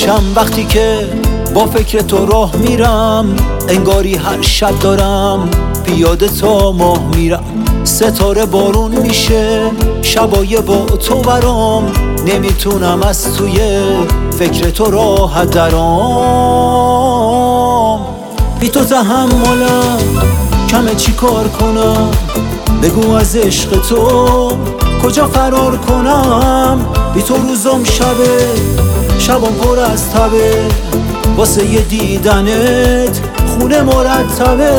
میشم وقتی که با فکر تو راه میرم. انگاری هر شب دارم پیاده تا ماه میرم. ستاره بارون میشه شبای با تو برام. نمیتونم از توی فکر تو راحت درام. بی تو تحملم کمه چی کار کنم؟ بگو از عشق تو کجا فرار کنم؟ بی تو روزم شبم پر از تبه. واسه یه دیدنت خونه مرتبه.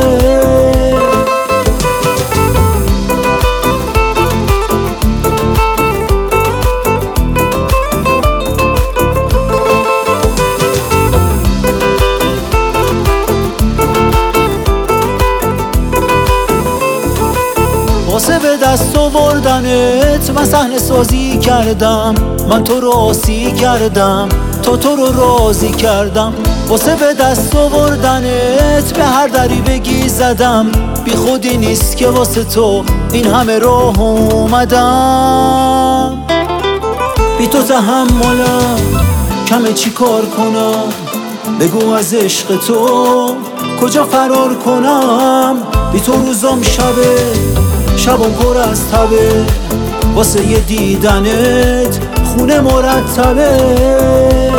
واسه به دست آوردنت من صحنه سازی کردم. من تو رو آسی کردم تا تو رو راضی کردم. واسه به دست آوردنت به هر دری بگی زدم. بی خودی نیست که واسه تو این همه راه اومدم. بی تو تحملم کمه چی کار کنم؟ بگو از عشق تو کجا فرار کنم؟ بی تو روزم شبم پر از تبه. واسه یه دیدنت خونه مرتبه.